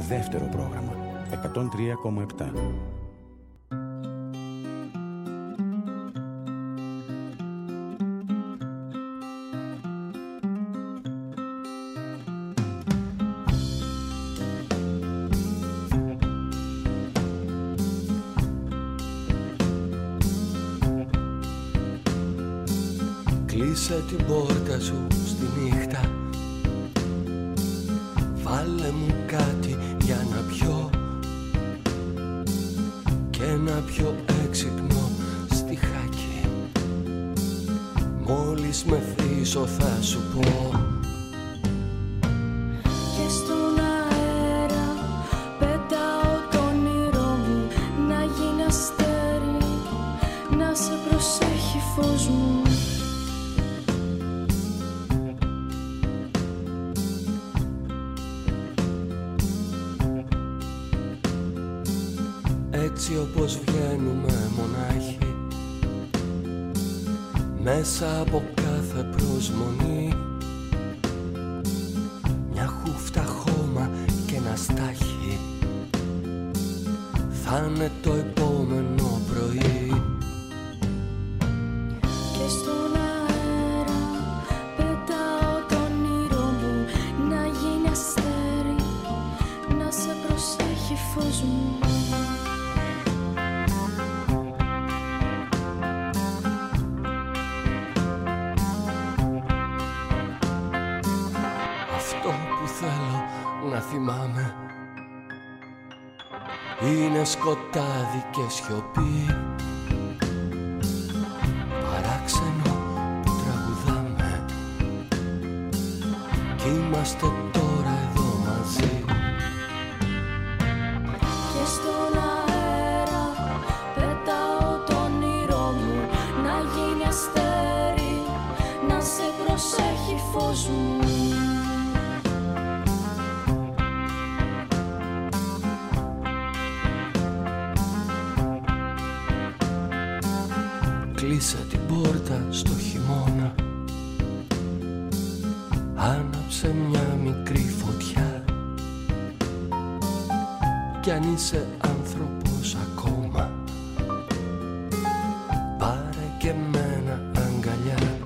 Δεύτερο πρόγραμμα 103,7. Κλείσε την πόρτα σου στη νύχτα. Βάλε μου κάτι για να πιω και να πιω έξυπνο στιχάκι. Μόλις με θύσω θα σου πω. Και στον αέρα πετάω το όνειρό μου να γίνει αστέρι, να σε προσέχει φως μου. Έτσι όπως βγαίνουμε μονάχοι μέσα από κάθε προσμονή, μια χούφτα χώμα και ένα στάχι θα είναι το επόμενο πρωί. Και στον αέρα πετάω το όνειρό μου να γίνει αστέρι, να σε προσέχει φως μου. Να θυμάμαι είναι σκοτάδι και σιωπή, παράξενο που τραγουδάμε κι είμαστε τώρα εδώ μαζί. Και στον αέρα πετάω το όνειρό μου να γίνει αστέρι, να σε προσέχει φως μου. Κλείσε την πόρτα στο χειμώνα, άναψε μια μικρή φωτιά κι αν είσαι άνθρωπος ακόμα, πάρε και μένα αγκαλιά.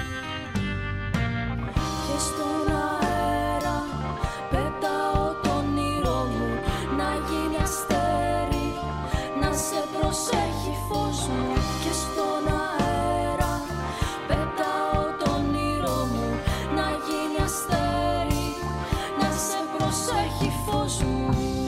Και στον αέρα πετάω το όνειρό μου να γίνει αστέρι, να σε προσέχει φως μου. Και στον αέρα πετάω το όνειρό μου να γίνει αστέρι, να σε προσέχει φως μου.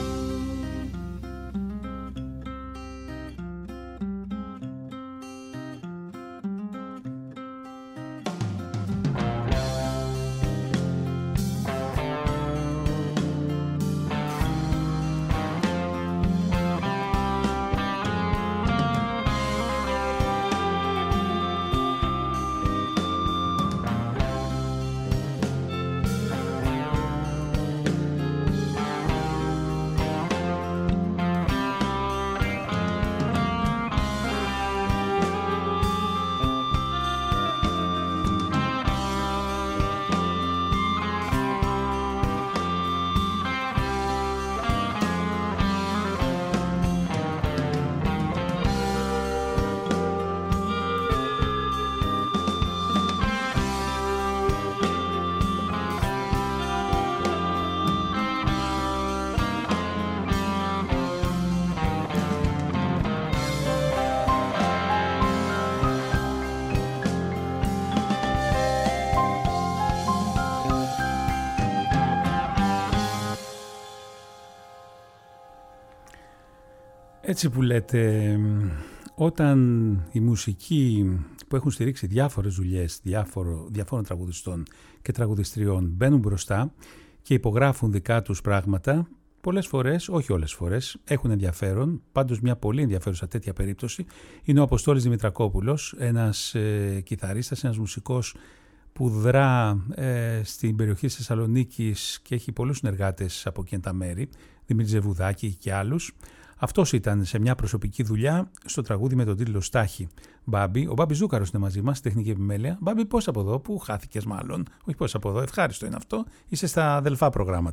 Έτσι που λέτε, όταν η μουσική που έχουν στηρίξει διάφορες δουλειές διαφόρων τραγουδιστών και τραγουδιστριών μπαίνουν μπροστά και υπογράφουν δικά τους πράγματα, πολλές φορές, όχι όλες τις φορές, έχουν ενδιαφέρον. Πάντως μια πολύ ενδιαφέρουσα τέτοια περίπτωση είναι ο Αποστόλης Δημητρακόπουλος, ένας κιθαρίστας, ένας μουσικός που δρά στην περιοχή της Θεσσαλονίκης και έχει πολλούς συνεργάτες από εκείνα τα μέρη, Δημήτρη Ζεβουδάκη και άλλους. Αυτός ήταν σε μια προσωπική δουλειά στο τραγούδι με τον τίτλο Στάχη. Μπάμπη, ο Μπάμπης Ζούκαρος είναι μαζί μας, τεχνική επιμέλεια. Μπάμπη, πώς από εδώ, που χάθηκες μάλλον? Όχι πώς από εδώ, ευχάριστο είναι αυτό. Είσαι στα αδελφά προγράμματα.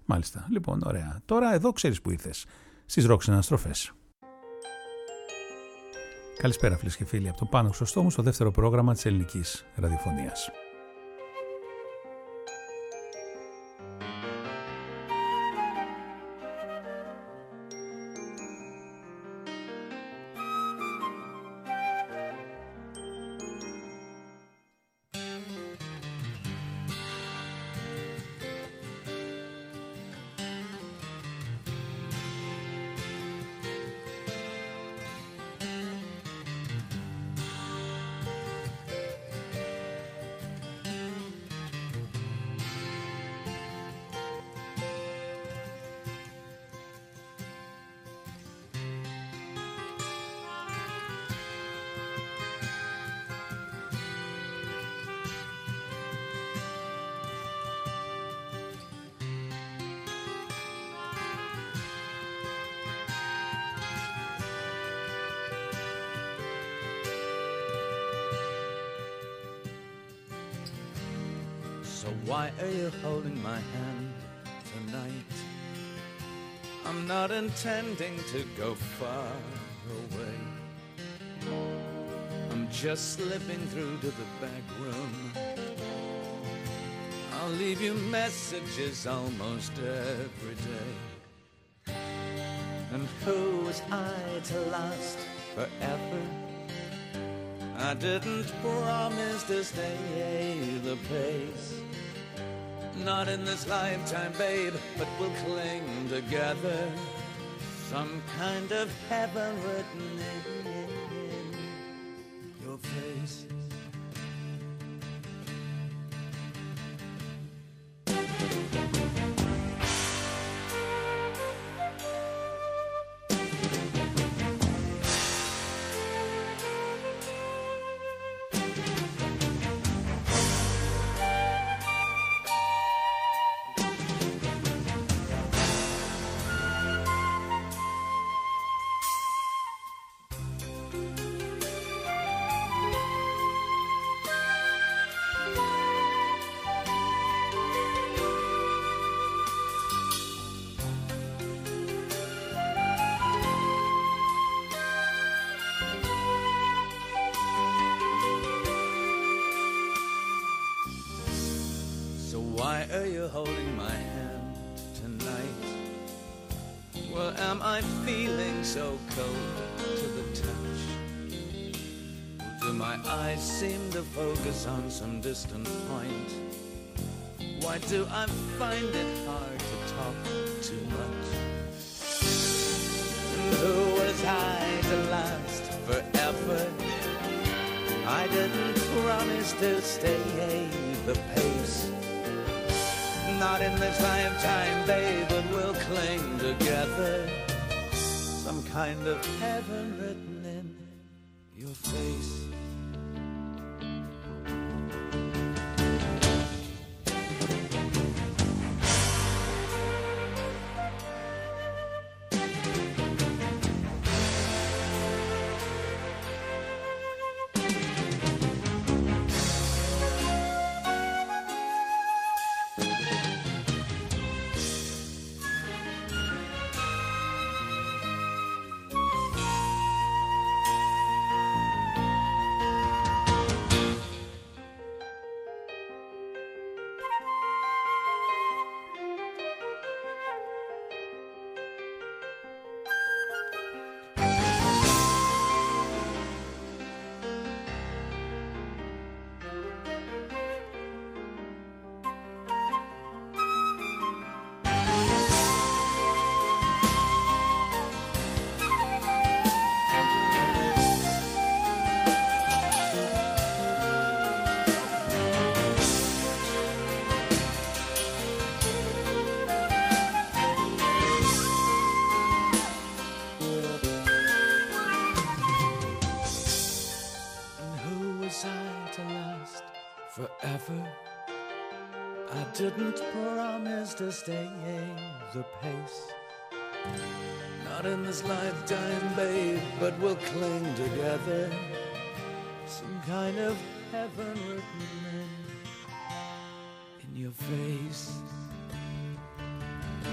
Μάλιστα. Λοιπόν, ωραία. Τώρα εδώ ξέρεις που ήρθες. Στις Rock Συναναστροφές. Καλησπέρα φίλες και φίλοι. Από το Πάνω Χρωστό μου στο δεύτερο πρόγραμμα της ελληνικής ραδιοφωνίας. So why are you holding my hand tonight? I'm not intending to go far away. I'm just slipping through to the back room. I'll leave you messages almost every day. And who was I to last forever? I didn't promise to stay the pace. Not in this lifetime, babe, but we'll cling together. Some kind of heaven written in your face. Why are you holding my hand tonight? Well, am I feeling so cold to the touch? Do my eyes seem to focus on some distant point? Why do I find it hard to talk too much? And who was I to last forever? I didn't promise to stay the pace. Not in this lifetime, babe, but we'll cling together. Some kind of heaven written in your face. Forever, I didn't promise to stay the pace. Not in this lifetime, babe, but we'll cling together. Some kind of heaven written in your face.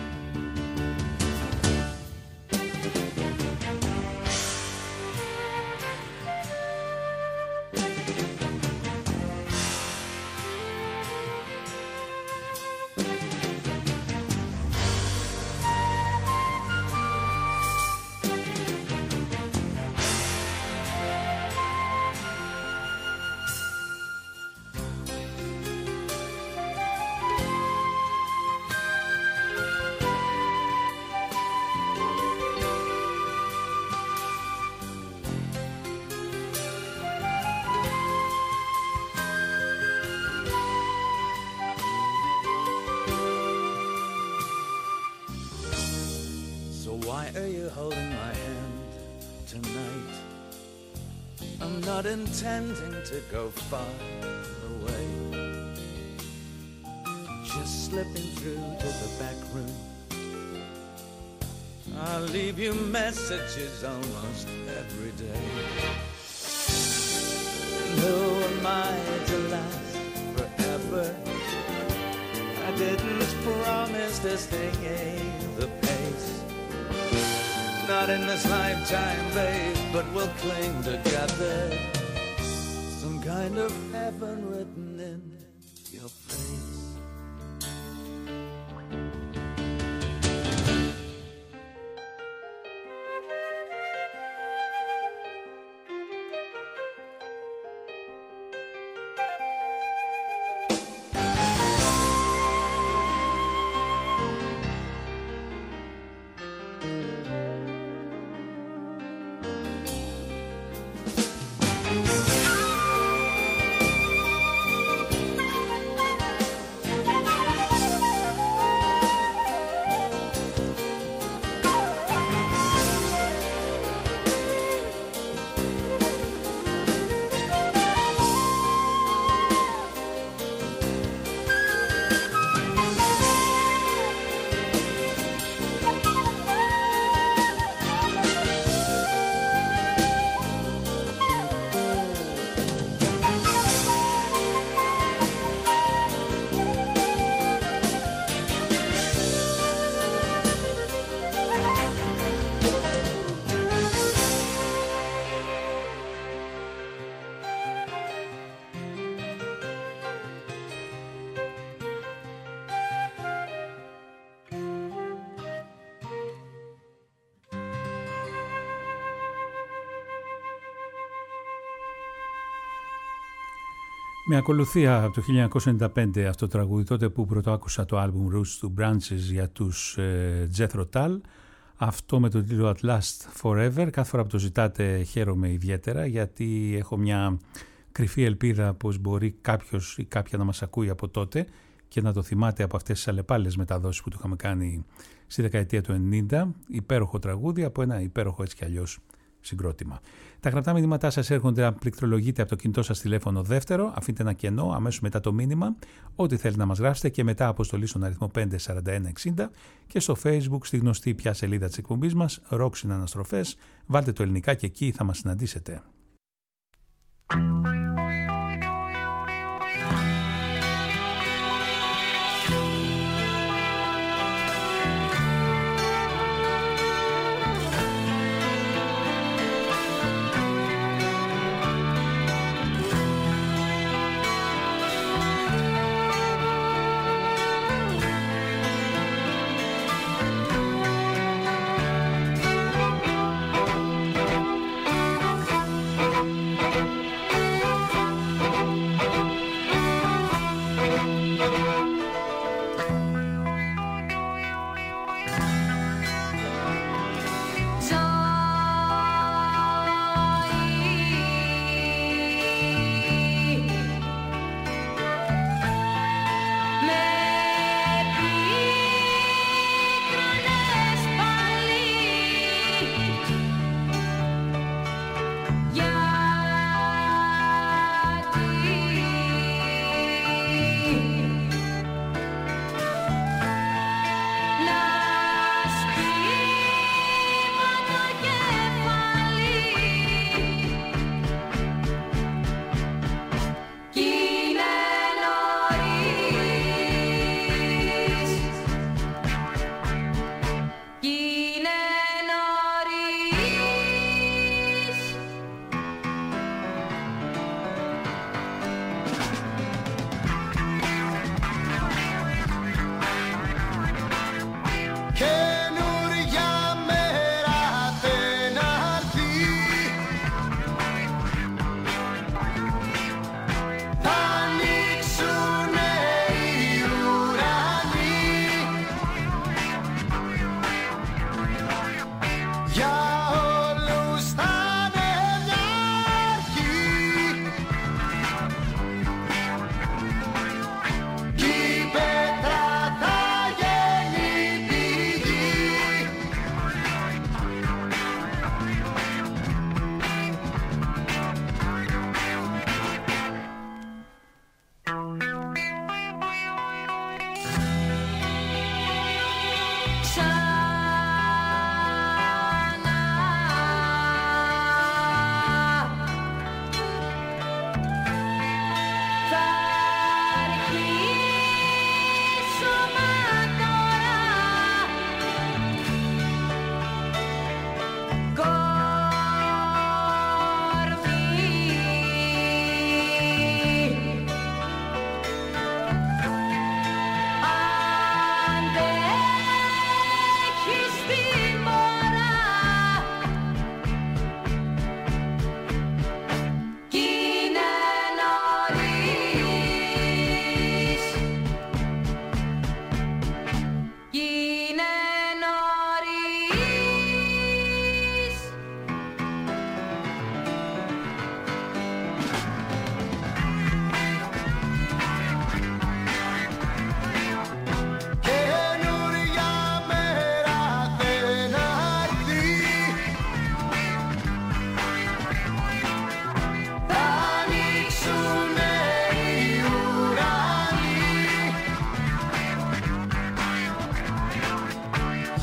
are you holding my hand tonight? I'm not intending to go far away, just slipping through to the back room. I'll leave you messages almost every day. And who am I to last forever? I didn't promise to stay the pace. Not in this lifetime, babe, but we'll cling together. Some kind of heaven written in your face. Με ακολουθία από το 1995 αυτό το τραγούδι, τότε που πρώτο άκουσα το άλμπουμ Roots to Branches για τους Jethro Tull, αυτό με τον τίτλο At Last Forever. Κάθε φορά που το ζητάτε χαίρομαι ιδιαίτερα, γιατί έχω μια κρυφή ελπίδα πως μπορεί κάποιος ή κάποια να μας ακούει από τότε και να το θυμάται από αυτές τις αλλεπάλληλες μεταδόσεις που του είχαμε κάνει στη δεκαετία του 90. Υπέροχο τραγούδι από ένα υπέροχο έτσι κι αλλιώς συγκρότημα. Τα γραπτά μηνύματά σας έρχονται αν πληκτρολογείτε από το κινητό σας τηλέφωνο δεύτερο, αφήνετε ένα κενό αμέσως μετά το μήνυμα, ό,τι θέλετε να μας γράψετε, και μετά αποστολή στον αριθμό 54160 και στο Facebook στη γνωστή πια σελίδα της εκπομπής μας, Rock Συναναστροφές, βάλτε το ελληνικά και εκεί θα μας συναντήσετε.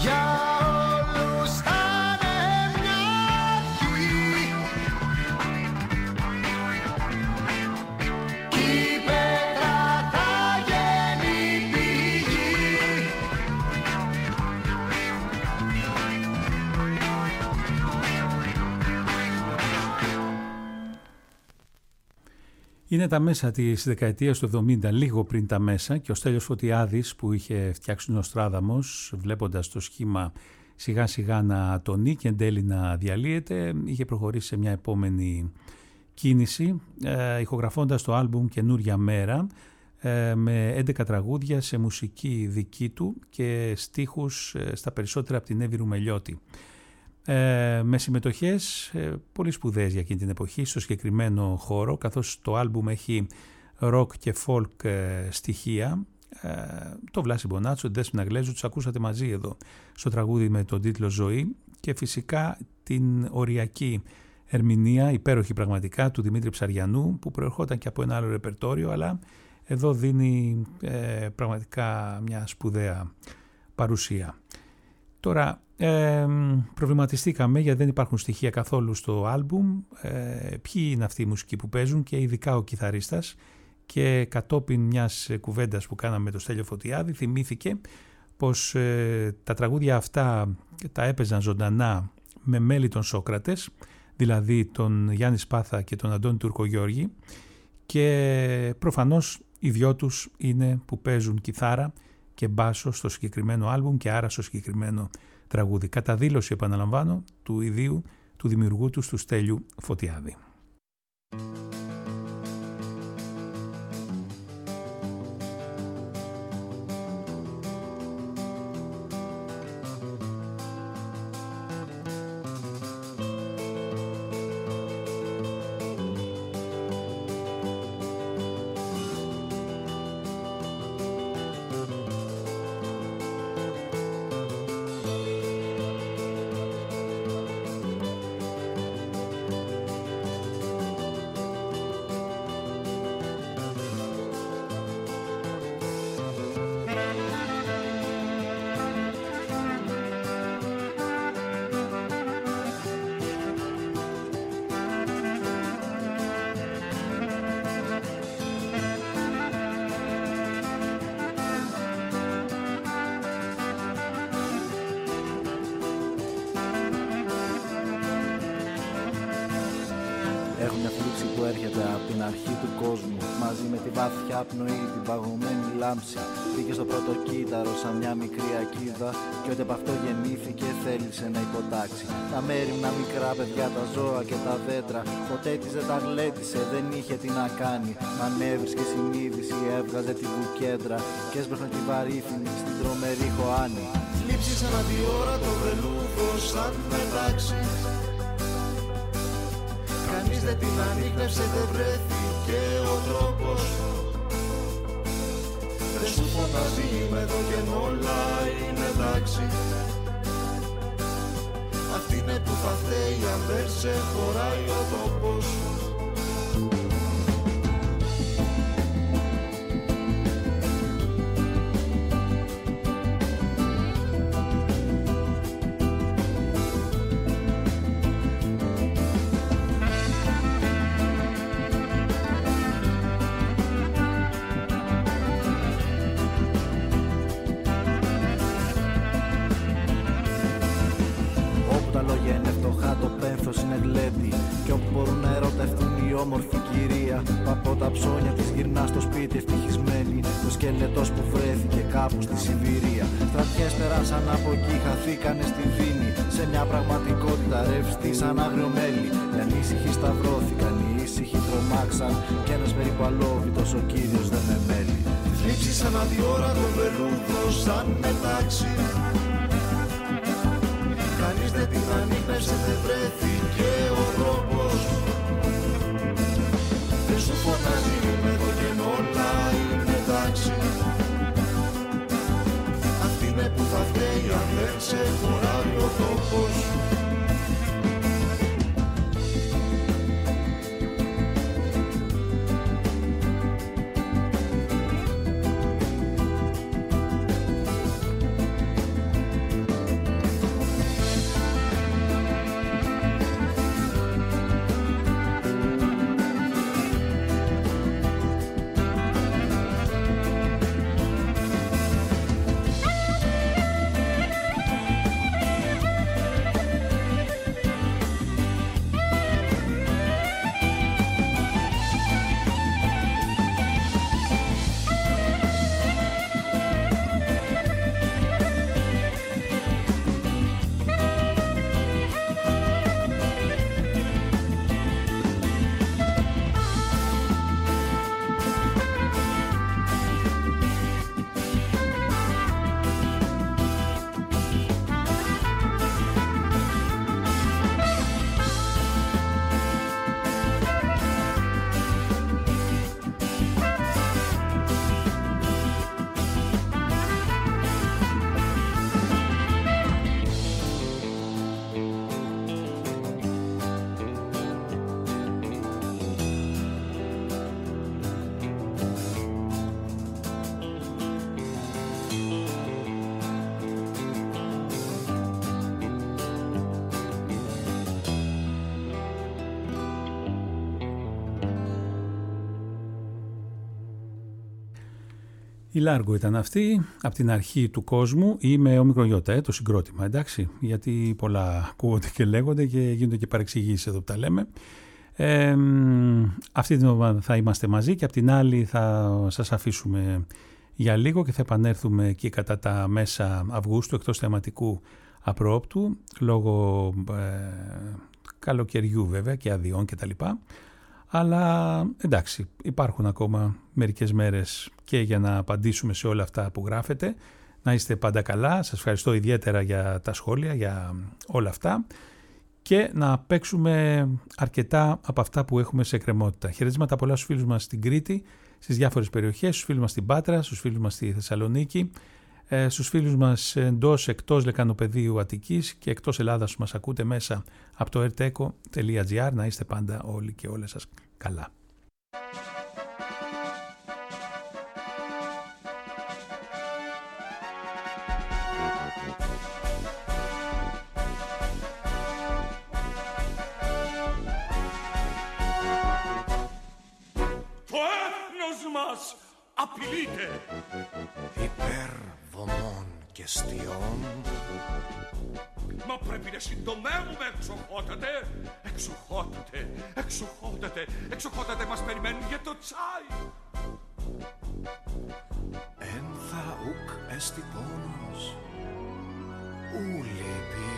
Για όλους θα είναι μια αρχή κι η πέτρα θα γίνει πηγή. Είναι τα μέσα της δεκαετίας του 70, λίγο πριν τα μέσα, και ο Στέλιος Φωτιάδης που είχε φτιάξει τον Νοστράδαμος, βλέποντας το σχήμα σιγά σιγά να ατονεί και εν τέλει να διαλύεται, είχε προχωρήσει σε μια επόμενη κίνηση, ηχογραφώντας το άλμπουμ «Καινούρια μέρα», με 11 τραγούδια σε μουσική δική του και στίχους στα περισσότερα από την Εύη Ρουμελιώτη. Με συμμετοχές πολύ σπουδαίες για εκείνη την εποχή στο συγκεκριμένο χώρο, καθώς το άλμπουμ έχει rock και folk στοιχεία. Το Βλάση Μπονάτσο, την Δέσποινα Γλέζου, τους ακούσατε μαζί εδώ στο τραγούδι με τον τίτλο «Ζωή», και φυσικά την οριακή ερμηνεία, υπέροχη πραγματικά, του Δημήτρη Ψαριανού, που προερχόταν και από ένα άλλο ρεπερτόριο, αλλά εδώ δίνει πραγματικά μια σπουδαία παρουσία. Τώρα προβληματιστήκαμε γιατί δεν υπάρχουν στοιχεία καθόλου στο άλμπουμ, ποιοι είναι αυτοί οι μουσικοί που παίζουν και ειδικά ο κιθαρίστας, και κατόπιν μιας κουβέντας που κάναμε με τον Στέλιο Φωτιάδη θυμήθηκε πως τα τραγούδια αυτά τα έπαιζαν ζωντανά με μέλη των Σόκρατες, δηλαδή τον Γιάννη Σπάθα και τον Αντώνη Τουρκογιώργη, και προφανώς οι δυο τους είναι που παίζουν κιθάρα και μπάσο στο συγκεκριμένο άλμπουμ και άρα στο συγκεκριμένο τραγούδι. Κατά δήλωση, επαναλαμβάνω, του ιδίου του δημιουργού τους, του Στέλιου Φωτιάδη. Έχω μια θλίψη που έρχεται από την αρχή του κόσμου, μαζί με τη βαθιά πνοή, την παγωμένη λάμψη. Μπήκε στο πρώτο κύτταρο σαν μια μικρή ακίδα, και ό,τι από αυτό γεννήθηκε θέλησε να υποτάξει. Τα μέρημνα μικρά παιδιά, τα ζώα και τα δέντρα, ποτέ της δεν τα γλέντισε, δεν είχε τι να κάνει. Μ' ανέβρισκε συνείδηση, έβγαζε τη βουκέντρα και έσπροχνε τη βαρύθινη στην τρομερή χωάνη. Θλίψη σαν αντιόρα το βελούδο σαν μετάξι. Κανείς δεν την ανίκνευσε, δεν βρέθηκε ο τρόπος. Δεν σου φωνάζει είμαι εδώ και όλα είναι εντάξει. Αυτή είναι που θα φταίει αν δεν σε χωράει ο τόπος. Κι όπου μπορούν να ερωτευτούν οι όμορφοι κυρία, από τα ψώνια της γυρνά στο σπίτι ευτυχισμένη. Το σκελετός που βρέθηκε κάπου στη Σιβηρία. Στρατιές περάσαν από εκεί, χαθήκανε στη Δίνη, σε μια πραγματικότητα ρευστή σαν άγριο μέλι. Οι ανήσυχοι σταυρώθηκαν, οι ήσυχοι τρομάξαν, κι ένας περίπου αλόβητος ο κύριος δεν με μέλει. Θλίψη σαν αδιόρατο βελούδο σαν μετάξι. Κανείς δεν την ανίκνευσε, δεν βρέθηκε ο τρόπος. Δεν σου φωνάζει είμαι εδώ και όλα είναι εντάξει. Αυτή είναι που θα φταίει αν δεν σε χωράει ο τόπος. Η Λάργο ήταν αυτή, από την αρχή του κόσμου ή με ομικρογιώτα, το συγκρότημα, εντάξει, γιατί πολλά ακούγονται και λέγονται και γίνονται και παρεξηγήσεις εδώ που τα λέμε. Αυτή την εβδομάδα θα είμαστε μαζί και από την άλλη θα σας αφήσουμε για λίγο και θα επανέλθουμε εκεί κατά τα μέσα Αυγούστου, εκτός θεματικού απροόπτου, λόγω καλοκαιριού βέβαια και αδειών κτλ. Αλλά εντάξει, υπάρχουν ακόμα μερικές μέρες και για να απαντήσουμε σε όλα αυτά που γράφετε. Να είστε πάντα καλά, σας ευχαριστώ ιδιαίτερα για τα σχόλια, για όλα αυτά και να παίξουμε αρκετά από αυτά που έχουμε σε εκκρεμότητα. Χαιρετίσματα πολλά στους φίλους μας στην Κρήτη, στις διάφορες περιοχές, στους φίλους μας στην Πάτρα, στους φίλους μας στη Θεσσαλονίκη, στους φίλους μας εντός, εκτός Λεκανοπεδίου Αττικής και εκτός Ελλάδας που μας ακούτε μέσα από το rteco.gr. Να είστε πάντα όλοι και όλες σας καλά. Το έθνος μας απειλείται υπερβομών και στιών. Μα πρέπει να συντομεύουμε, εξοχότατε. Εξοχότατε, εξοχότατε, εξοχότατε, μας περιμένουν για το τσάι. Εν θα ουκ έστι πόνος, ου λείπει.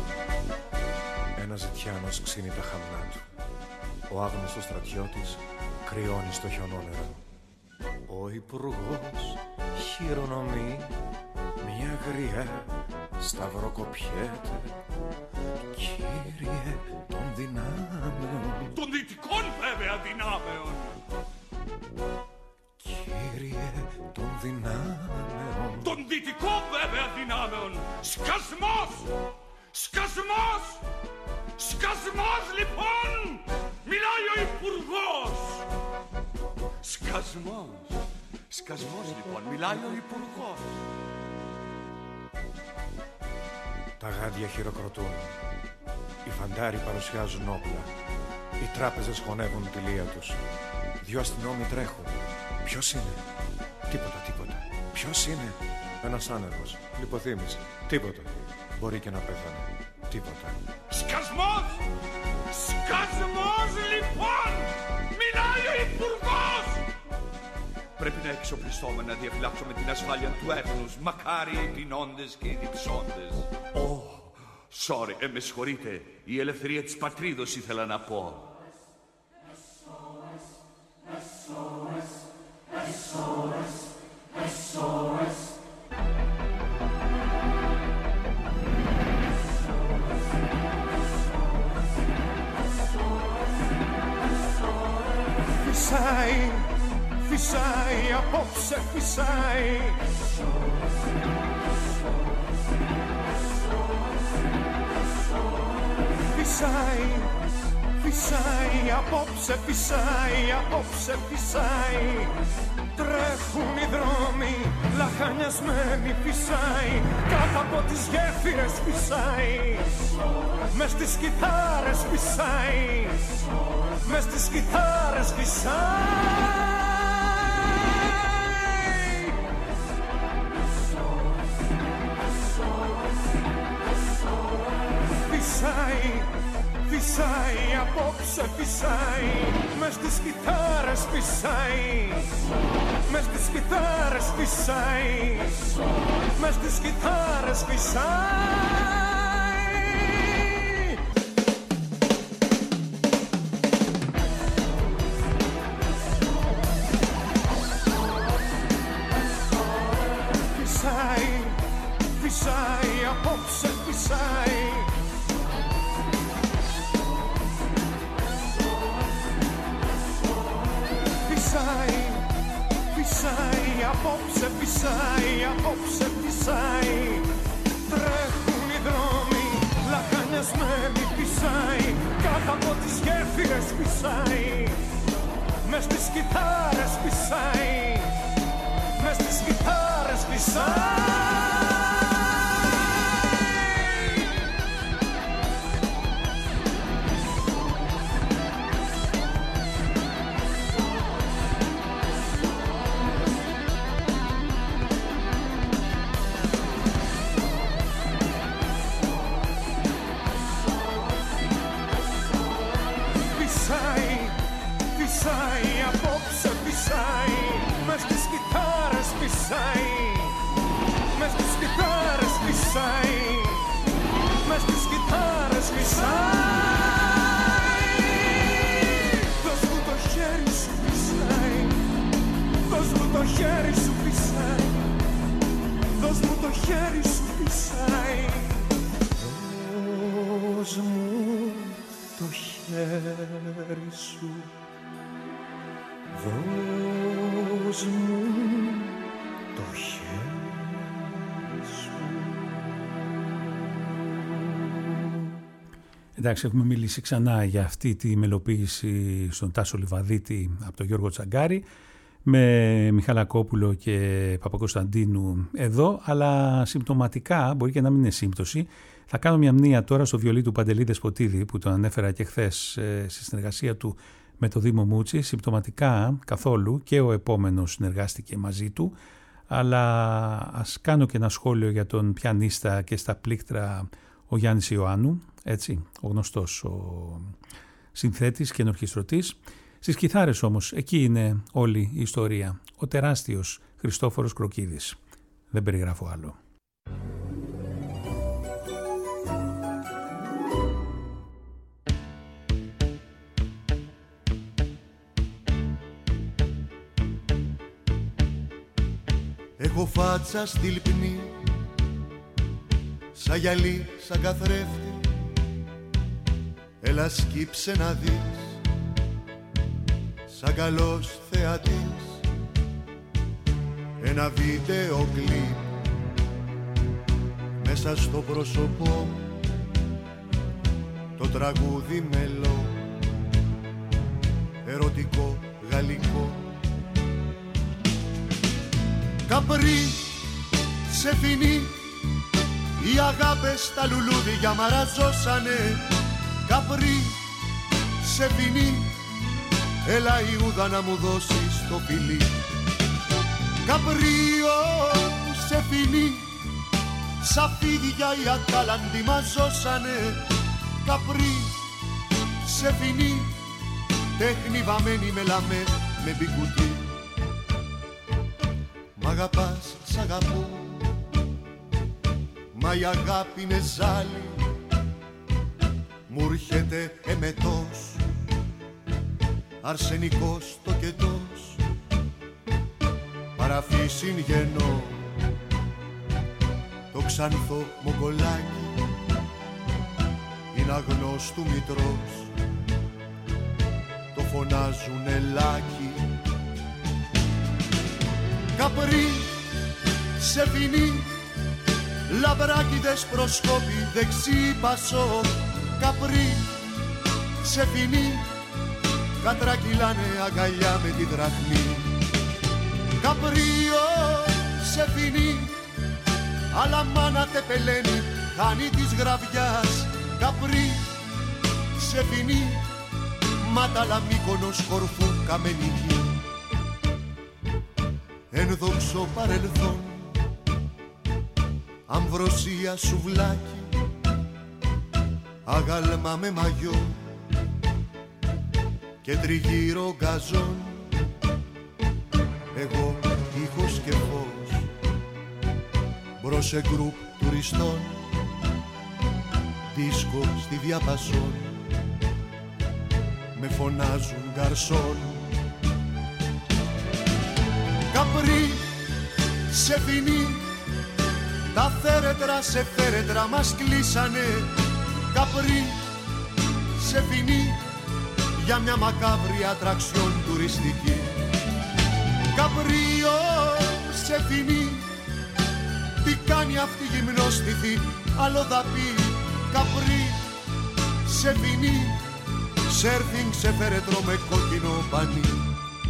Ένας ζητιάνος ξύνει τα χαμνά του. Ο άγνωστος στρατιώτης κρυώνει στο χιονόνερο. Ο υπουργός χειρονομεί, μια γριά σταυροκοπιέται. Κύριε των δυνάμεων, Των δυτικών βέβαια δυνάμεων. Κύριε των δυνάμεων, Των δυτικών βέβαια δυνάμεων. Σκασμός! Σκασμός! Σκασμός λοιπόν! Μιλάει ο υπουργός! Σκασμός! Σκασμός λοιπόν, μιλάει ο υπουργός. Τα γάντια χειροκροτούν. Οι φαντάροι παρουσιάζουν όπλα. Οι τράπεζες χωνεύουν τη λία τους. Δυο αστυνόμοι τρέχουν. Ποιος είναι? Τίποτα, τίποτα. Ποιος είναι? Ένας άνεργος. Λιποθύμησε. Τίποτα. Μπορεί και να πέθανε. Τίποτα. Σκασμός! Σκασμός λοιπόν! Μιλάει ο υπουργός! Πρέπει να εξοπλιστούμε, να διαφυλάξουμε την ασφάλεια του έθνους. Μακάρι οι πεινώντες και οι διψώντες. Sorry, με συγχωρείτε. Η ελευθερία της πατρίδος ήθελα να πω. Φυσάει, φυσάει, απόψε φυσάει. Φυσάει, φυσάει, απόψε φυσάει, απόψε φυσάει. Τρέχουν οι δρόμοι, λαχανιασμένοι φυσάει. Κάτω από τις γέφυρες φυσάει. Μες στις κιθάρες φυσάει. Μες στις κιθάρες φυσάει. Φυσάει, φυσάει, απόψε φυσάει. Μες στις κιθάρες φυσάει. Μες στις κιθάρες φυσάει. Μες στις κιθάρες φυσάει. Φυσάει, φυσάει, απόψε φυσάει. Φυσάει, φυσάει, απόψε φυσάει, απόψε φυσάει. Τρέχουν οι δρόμοι, λαχανιασμένοι φυσάει. Κάτω από τις γέφυρες φυσάει. Μες στις κιθάρες φυσάει. Μες στις κιθάρες φυσάει. Δώσ' μου το χέρι σου, δώσ' μου το χέρι σου. Εντάξει, έχουμε μιλήσει ξανά για αυτή τη μελοποίηση στον Τάσο Λιβαδίτη από τον Γιώργο Τσαγκάρη, με Μιχαλακόπουλο και Παπακοσταντίνου εδώ, αλλά συμπτωματικά, μπορεί και να μην είναι σύμπτωση, θα κάνω μια μνήα τώρα στο βιολί του Παντελή Δεσποτίδη που τον ανέφερα και χθες στη συνεργασία του με το Δήμο Μούτσι. Συμπτωματικά καθόλου, και ο επόμενος συνεργάστηκε μαζί του, αλλά ας κάνω και ένα σχόλιο για τον πιανίστα και στα πλήκτρα ο Γιάννης Ιωάννου, έτσι, ο γνωστός ο συνθέτης και ενορχιστρωτής. Στις κιθάρες όμως, εκεί είναι όλη η ιστορία. Ο τεράστιος Χριστόφορος Κροκίδης. Δεν περιγράφω άλλο. Έχω φάτσα στη λιπνή, σαν γυαλί, σαν καθρέφτη. Έλα σκύψε να δεις, σαν καλός θεατής, ένα βίντεο κλιπ μέσα στο πρόσωπό μου, το τραγούδι μελό, ερωτικό, γαλλικό. Καπρί, σε φινί, οι αγάπες στα λουλούδια μαραζώσανε. Καπρί, σε φινί, έλα Ιούδα να μου δώσεις το φιλί. Καπρίο, σε φινί, σαν φίδια οι ατάλαντοι μαζώσανε. Καπρί, σε φινί, τέχνη βαμμένη με λαμέ, με μπικουτί. Μ' αγαπάς, σ' αγαπώ, μα η αγάπη είναι ζάλι, μου έρχεται εμετός, αρσενικός τοκετός, παραφύσιν γεννώ, το ξανθό μογκολάκι, είναι αγνός του μητρός, το φωνάζουν ελάκι. Καπρί, σε φινί, λαμπράκιδες προσκόπη, δεξί πασό. Καπρί, σε φινί, κατρακυλάνε αγκαλιά με τη δραχμή. Καπρίο, σε φινί, αλλά μάνα τεπελένει, χάνει της γραβιάς. Καπρί, σε φινί, μάταλα Μύκονος, Κορφού, Καμενική. Ενδόξω παρελθόν, αμβροσία σουβλάκι, αγάλμα με μαγιό και τριγύρω γκαζόν. Εγώ ήχος και φως, μπρος σε γκρουπ τουριστών, δίσκο στη διαπασόν, με φωνάζουν γκαρσόν. Καπρί, σε φινί, τα θέρετρα σε φέρετρα μας κλείσανε. Καπρί, σε φινί, για μια μακάβρια ατραξιόν τουριστική. Καπρίο, σε φινί, τι κάνει αυτή η γυμνόστιθη, αλλοδαπή. Καπρί, σε φινί, σέρφινγκ σε φέρετρο με κόκκινο πανί.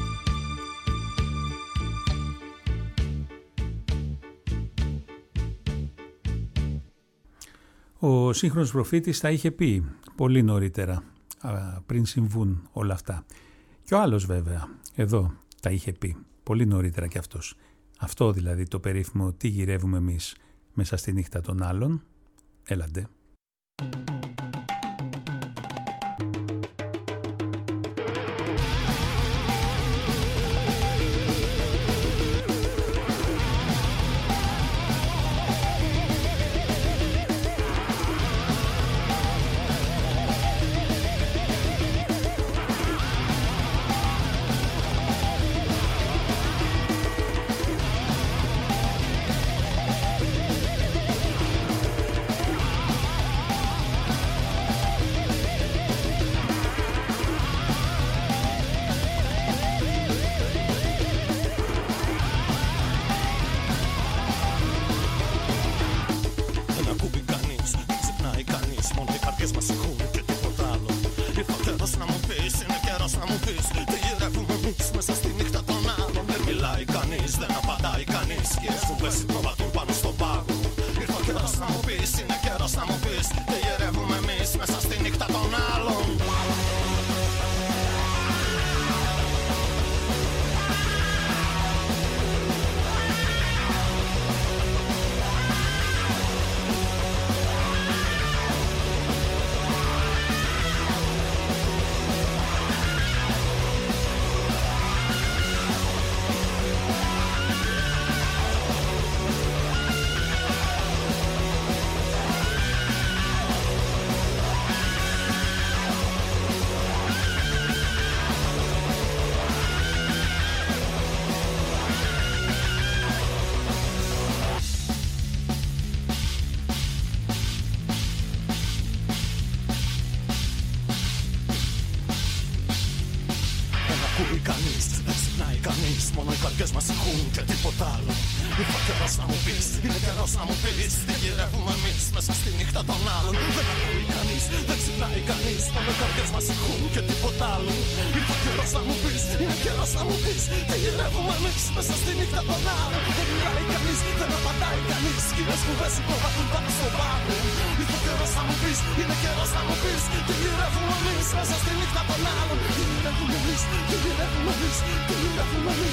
Ο σύγχρονος προφήτης τα είχε πει πολύ νωρίτερα, πριν συμβούν όλα αυτά. Και ο άλλος βέβαια, εδώ τα είχε πει πολύ νωρίτερα κι αυτός. Αυτό δηλαδή το περίφημο «Τι γυρεύουμε εμείς μέσα στη νύχτα των άλλων». Έλαντε. πεις, τι γυρεύουμε εμείς μέσα στη νύχτα των άλλων. Δεν μιλάει κανείς, δεν απαντάει κανείς. Σκιές που πέσει προβατούν πάνω στον πάγο. Ήρθε ο καιρός να μου πεις, είναι καιρός να μου πεις, τι γυρεύουμε εμείς μέσα στη νύχτα των άλλων. Μόνο οι καρδιές μας ηχούν και τίποτα άλλο. Ήρθε καιρός να μου πεις, είναι καιρός να μου πεις, τι γυρεύουμε εμείς μέσα στη νύχτα των άλλων. Δεν ακούει κανείς, δεν ξυπνάει κανείς, μόνο οι καρδιές μας ηχούν και τίποτα άλλο. Ήρθε καιρός να μου πεις, είναι καιρός να μου πεις, τι γυρεύουμε εμείς μέσα στη νύχτα των άλλων. Δεν μιλάει κανείς, δεν απαντάει κανείς, σκηνές που δεν συμπροβατούν πάνω στο πάγο. Ήρθε καιρός να μου πεις, είναι καιρός να μου πεις, τι γυρεύουμε εμείς μέσα στη νύχτα των άλλων. Τι γυρεύουμε εμείς, τι γυρεύουμε εμείς, τι γυρεύουμε εμείς.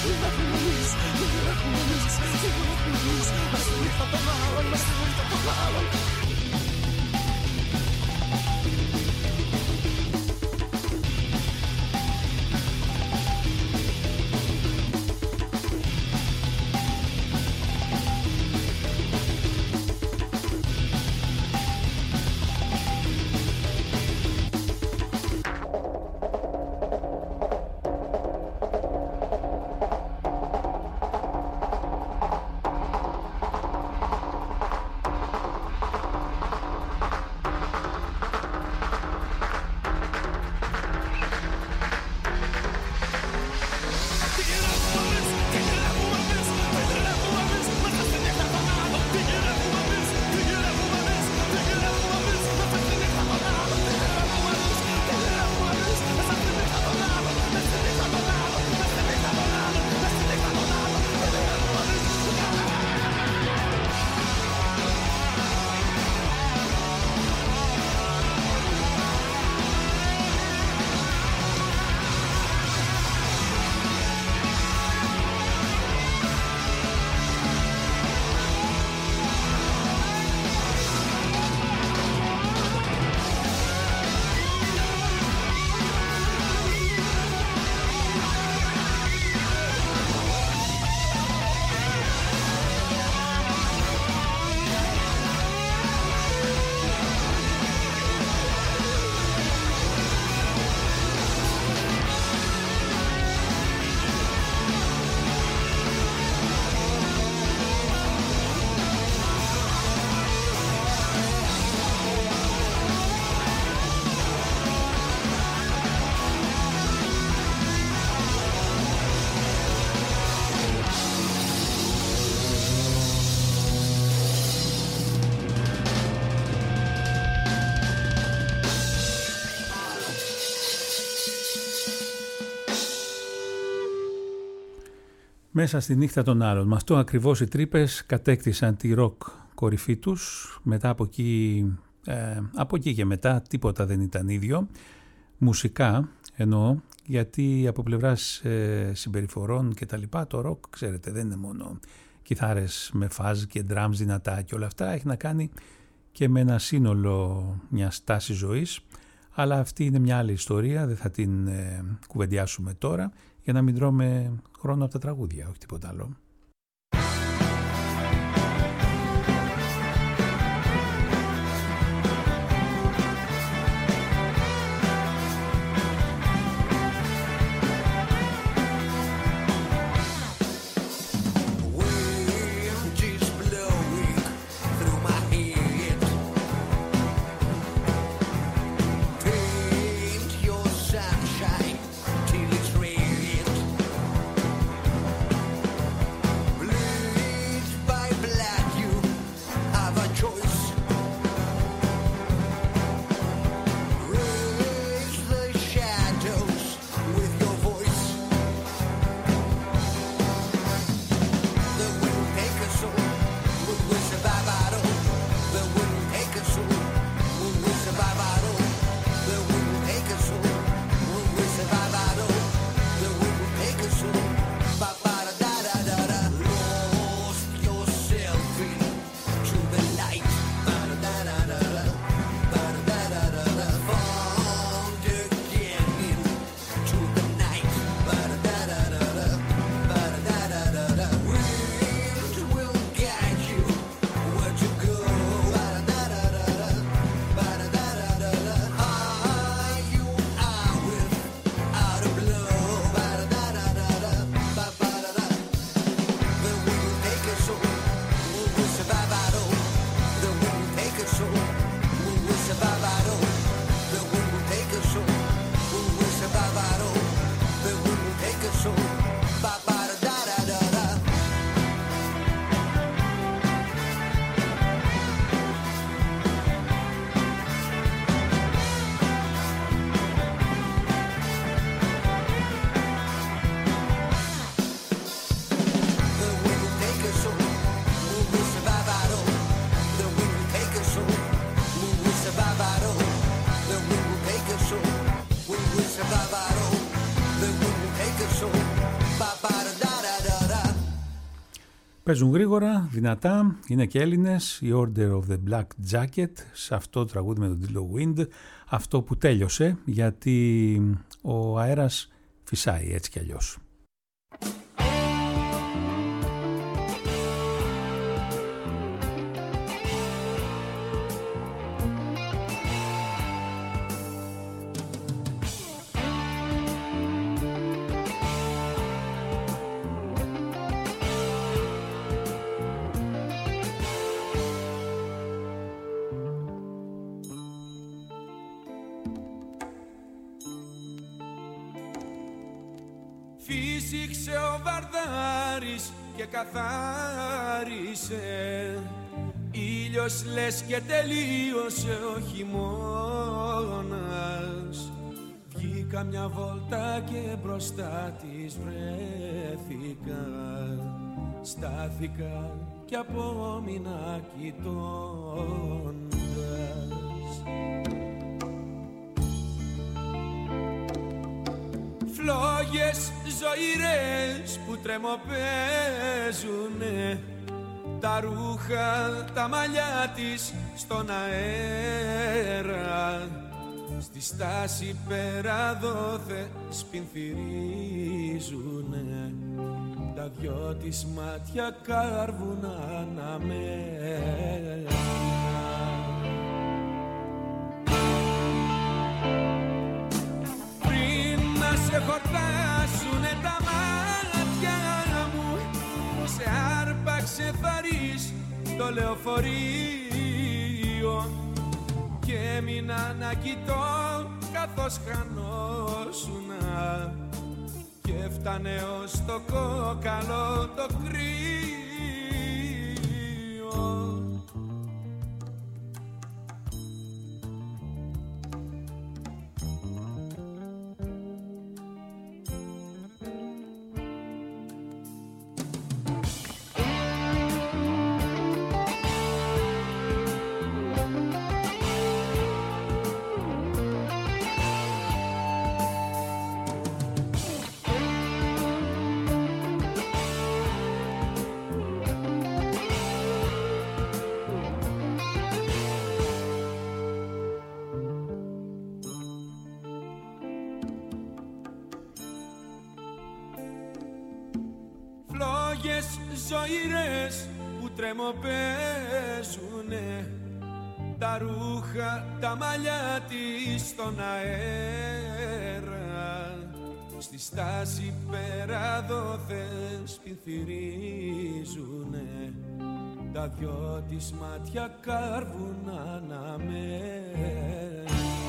Μέσα στη νύχτα των άλλων. Με αυτό ακριβώς οι τρύπες κατέκτησαν τη ροκ κορυφή τους. Μετά από εκεί και μετά τίποτα δεν ήταν ίδιο. Μουσικά εννοώ, γιατί από πλευράς συμπεριφορών και τα λοιπά, το ροκ, ξέρετε, δεν είναι μόνο κιθάρες με φάζ και drums δυνατά και όλα αυτά. Έχει να κάνει και με ένα σύνολο μιας τάσης ζωής. Αλλά αυτή είναι μια άλλη ιστορία, δεν θα την κουβεντιάσουμε τώρα, για να μην τρώμε χρόνο από τα τραγούδια, όχι τίποτα άλλο. Παίζουν γρήγορα, δυνατά, είναι και Έλληνες, η Order of the Black Jacket, σε αυτό το τραγούδι με τον τίτλο Wind, αυτό που τέλειωσε, γιατί ο αέρας φυσάει έτσι κι αλλιώς. Φύσηξε ο Βαρδάρης και καθάρισε, ήλιος λες και τελείωσε ο χειμώνας. Βγήκα μια βόλτα και μπροστά της βρέθηκα, στάθηκα και απόμεινα κοιτώντας. Φλόγες ζωηρές που τρεμοπαίζουνε, τα ρούχα, τα μαλλιά της στον αέρα, στη στάση πέρα δόθε σπινθυρίζουνε, τα δυο της μάτια κάρβουν αναμένα. Σε χορτάσουνε τα μάτια μου, σε άρπαξε βαρύς το λεωφορείο και έμεινα να κοιτώ καθώς χανόσουνα και φτάνε ως το κόκαλο το κρύο. Ζωηρές που τρεμοπαίζουνε, τα ρούχα, τα μαλλιά της στον αέρα, στη στάση πέρα δόθες πληθυρίζουνε, τα δυο της μάτια κάρβουν αναμένα.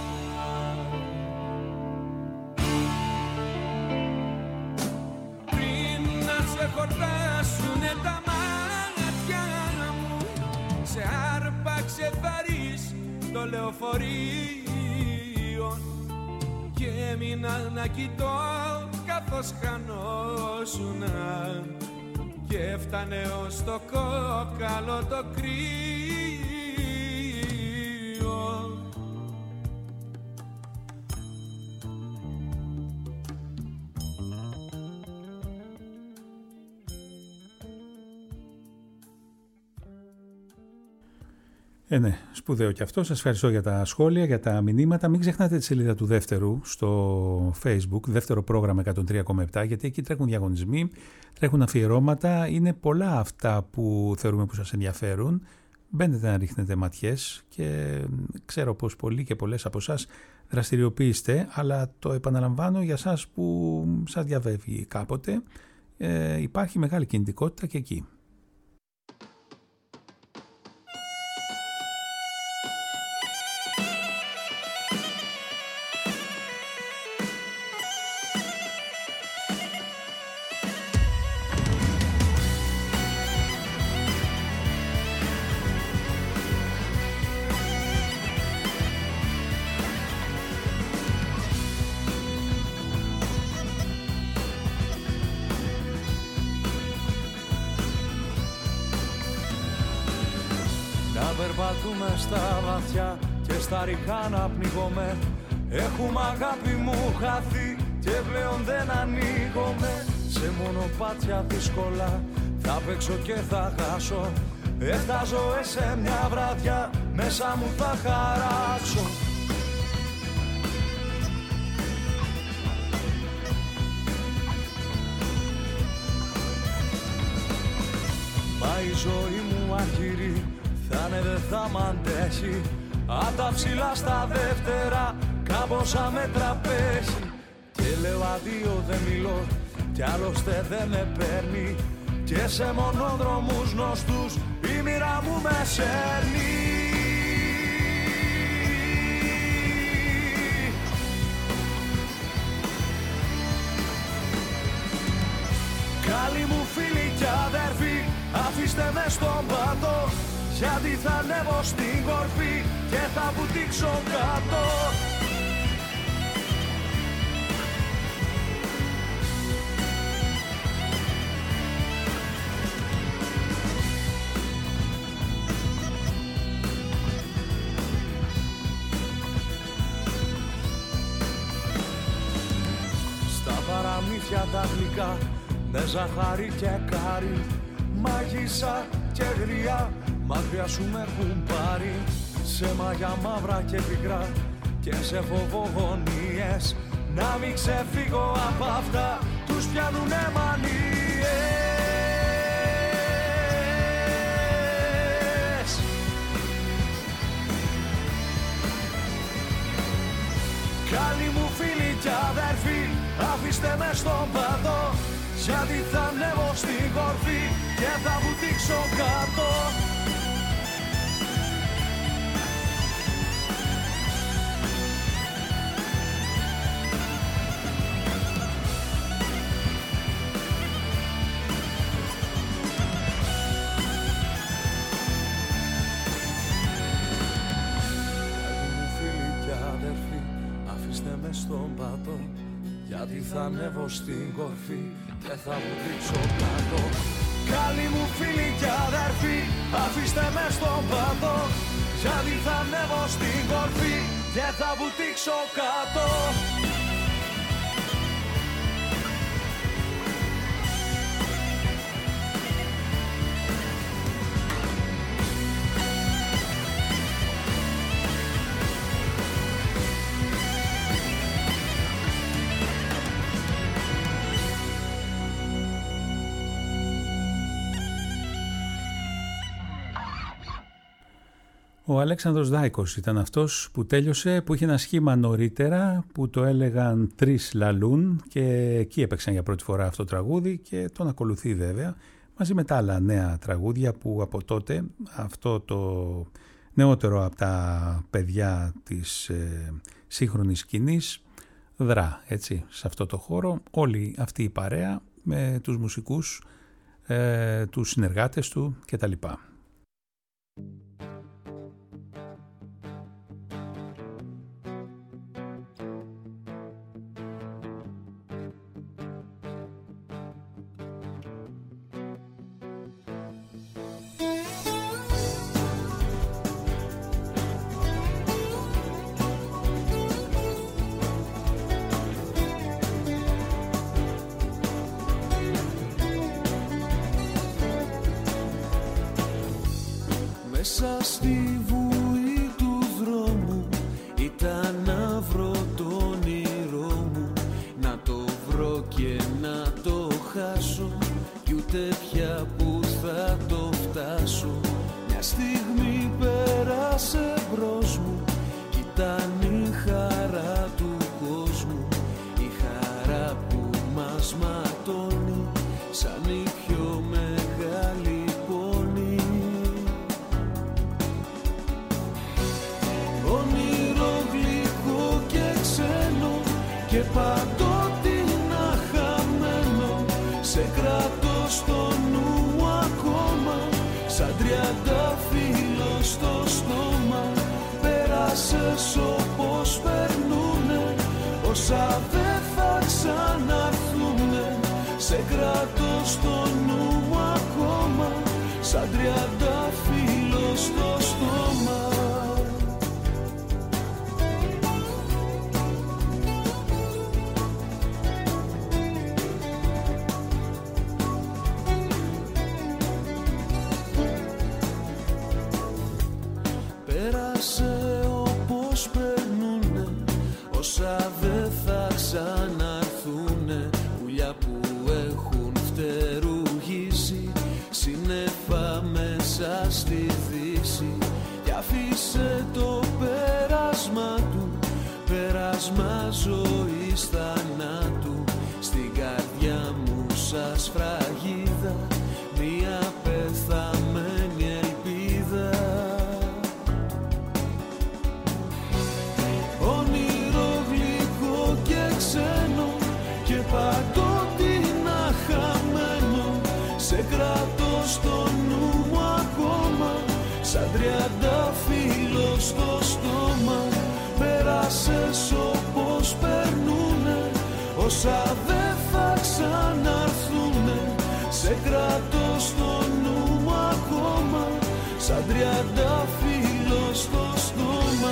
Σε χορτάσουνε τα μάτια μου, σε άρπαξε βαρύς το λεωφορείο και έμεινα να κοιτώ καθώς χανόσουνα και έφτανε ως το κόκαλο το κρύο. Ναι, σπουδαίο και αυτό. Σας ευχαριστώ για τα σχόλια, για τα μηνύματα. Μην ξεχνάτε τη σελίδα του δεύτερου στο Facebook, δεύτερο πρόγραμμα 103,7, γιατί εκεί τρέχουν διαγωνισμοί, τρέχουν αφιερώματα. Είναι πολλά αυτά που θεωρούμε που σας ενδιαφέρουν. Μπαίνετε να ρίχνετε ματιές και ξέρω πως πολλοί και πολλές από εσάς δραστηριοποιείστε, αλλά το επαναλαμβάνω για εσάς που σας διαβεύγει κάποτε. Υπάρχει μεγάλη κινητικότητα και εκεί. Περπατούμε στα βαθιά και στα ριχά να πνίγομαι. Έχουμε αγάπη μου χαθεί και πλέον δεν ανοίγομαι. Σε μονοπάτια δύσκολα Θα παίξω και θα χάσω, 7 ζωές σε μια βραδιά, μέσα μου θα χαράξω. Μα η ζωή μου αχυρή θα'ναι δεν θα μ' αντέχει. Απ' τα ψηλά στα δεύτερα κάμποσα με τραπέζι. Και λέω αδείο δεν μιλώ κι άλλωστε δεν με παίρνει. Και σε μονόδρομους γνωστούς η μοίρα μου με σέρνει. Καλοί μου φίλοι κι αδερφοί, αφήστε με στον πάτο, γιατί θα ανέβω στην κορφή και θα βουτήξω κάτω. Στα παραμύθια τα γλυκά, με ζαχάρι και κάρι, μάγισσα και γριά, μάτια σου με έχουν πάρει. Σε μάγια μαύρα και πικρά και σε φοβογονίες, να μην ξεφύγω απ' αυτά, τους πιάνουνε μανίες. Καλοί μου φίλοι κι αδερφοί, αφήστε με στον πάτο, γιατί θα ανέβω στην κορφή και θα βουτήξω κάτω. Στον πάτο, γιατί θα ανέβω στην κορφή και θα βουτήξω κάτω. Καλοί μου φίλοι κι αδερφοί, αφήστε με στον πάτο, γιατί θα ανέβω στην κορφή και θα βουτήξω κάτω. Ο Αλέξανδρος Δάικος ήταν αυτός που τέλειωσε, που είχε ένα σχήμα νωρίτερα που το έλεγαν «Τρεις λαλούν» και εκεί έπαιξαν για πρώτη φορά αυτό το τραγούδι και τον ακολουθεί βέβαια μαζί με τα άλλα νέα τραγούδια που από τότε αυτό το νεότερο από τα παιδιά της σύγχρονης σκηνής δρά έτσι σε αυτό το χώρο, όλη αυτή η παρέα με τους μουσικούς, τους συνεργάτες του κτλ. Μέσα στη βουή του δρόμου ήταν να βρω το όνειρό μου, να το βρω και να το χάσω κι ούτε πια που θα το φτάσω. Μια στιγμή πέρασε μπρος μου κι ήταν η χαρά του κόσμου, η χαρά που μας ματώνει σαν η πιο μεγάλη πόνη. Και παντότινα χαμένο, σε κρατώ στο νου ακόμα, σαν τριαντάφυλλο στο στόμα. Πέρασες όπως περνούνε, όσα δεν θα ξαναρθούνε. Σε κρατώ στο νου ακόμα, σαν τριαντάφυλλο στο στόμα. Πέρασε όπως περνούνε όσα δεν θα ξαναρθούνε, πουλιά που έχουν φτερουγήσει σύννεφα μέσα στη δύση. Κι αφήσε το πέρασμα του, πέρασμα ζωής θανάτου, στην καρδιά μου σαν σφραγίδα μια πεθαμένη ελπίδα. Όνειρο γλυκό και ξένο και παντότινα χαμένο, σε κρατώ στο νου μου ακόμα, σαν τριαντάφυλλο στο στόμα. Πέρασες όπως περνούνε όσα δεν θα ξαναρθούνε, σε κρατώ στο νου μου ακόμα, σαν τριαντάφυλλο στο στόμα.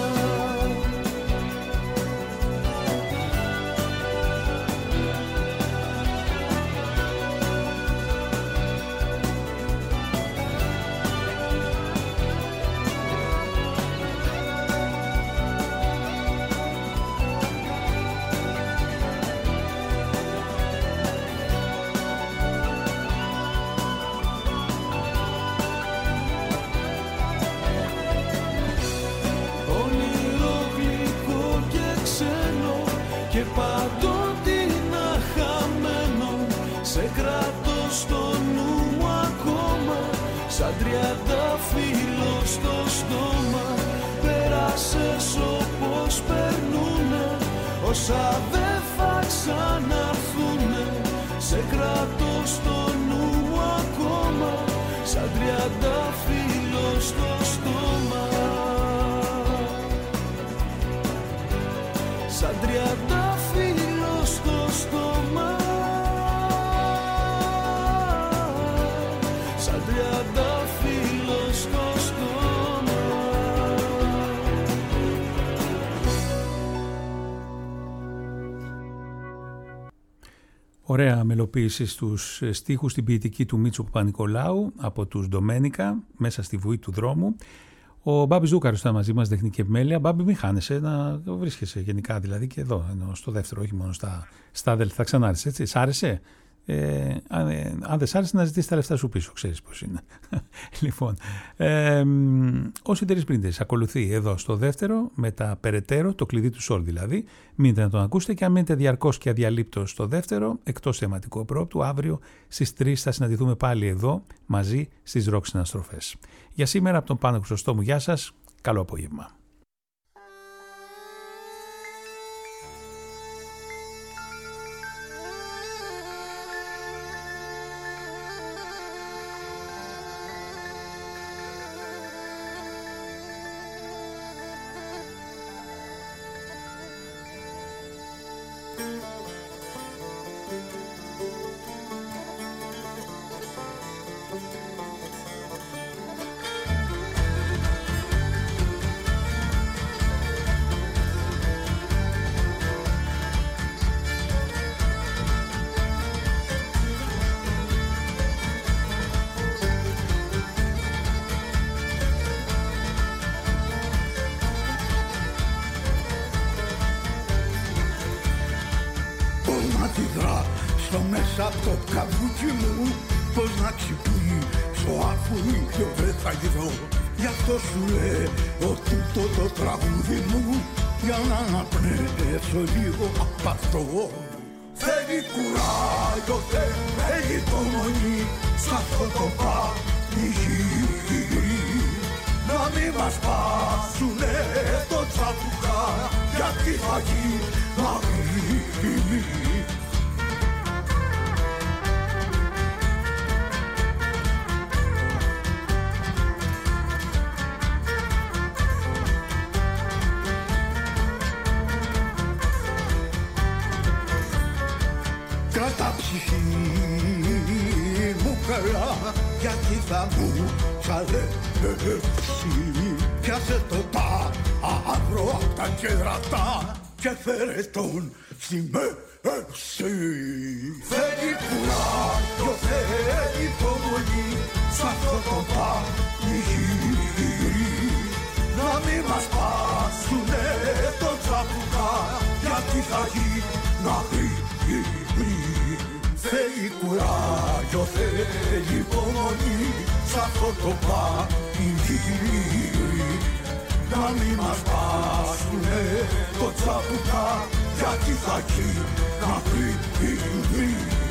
Παντότινα χαμένο, σε κρατώ στο νου μου ακόμα, σαν τριαντάφυλλο στο στόμα. Πέρασες όπως περνούνε όσα δεν θα ξαναρθούνε, σε κρατώ στο νου μου ακόμα, σαν τριαντάφυλλο στο στόμα. Σαν τριαντάφυλλο στο στόμα, σαν τριαντάφυλλο στο στόμα. Ωραία μελοποίηση στους στίχους στην ποιητική του Μίτσου Παπα-Νικολάου από τους Ντομένικα, μέσα στη βουή του δρόμου. Ο Μπάμπης Ζούκαρος ήταν μαζί μας, τεχνική επιμέλεια. Μπάμπη, μην χάνεσαι, να βρίσκεσαι γενικά δηλαδή και εδώ, ενώ στο δεύτερο, όχι μόνο στα αδέλφια. Θα ξανάρθεις, έτσι. Σ' άρεσε? Αν δεν σ' άρεσε, να ζητήσεις τα λεφτά σου πίσω, ξέρεις πώς είναι. Λοιπόν, ο Σιδέρης Πρίντες ακολουθεί εδώ στο δεύτερο, με τα περαιτέρω, το κλειδί του Σολ δηλαδή. Μείνετε να τον ακούσετε και αν μείνετε διαρκώς και αδιαλείπτως στο δεύτερο, εκτός θεματικού πρόπτου, αύριο στις 3 θα συναντηθούμε πάλι εδώ, μαζί στις ροκ συναστροφές. Για σήμερα από τον Πάνο Χρυσοστόμου, γεια σας, καλό απόγευμα. Απ' το καβούκι μου πως να ξυπνήσω αφού νύχιο δεν θα γυρώ. Γι' αυτό σου λέω τούτο το τραγούδι μου, για να αναπνεύσω λίγο απ' αυτό. Θέλει κουράγιο, θέλει υπομονή, σ' αυτό το πανηγύρι. Να μην μας πάσουνε το τσαπουκά, γιατί θα γίνει αγρίμη. Κράτα ψυχή μου καλά, γιατί θα μου ξαλέψει. Πιάσε το ταύρο απ' τα κέρατα και φέρε τον στη μέση. Θέλει κουράγιο, θέλει υπομονή, σ' αυτό το πανηγύρι. Να μην μας θα γίνει να βρει. Θέλει κουράγιο, θέλει υπομονή σ' αυτό το πανηγύρι. Να μην μας πάσουνε το τσαπουκά, γιατί θα γίνει να βρει.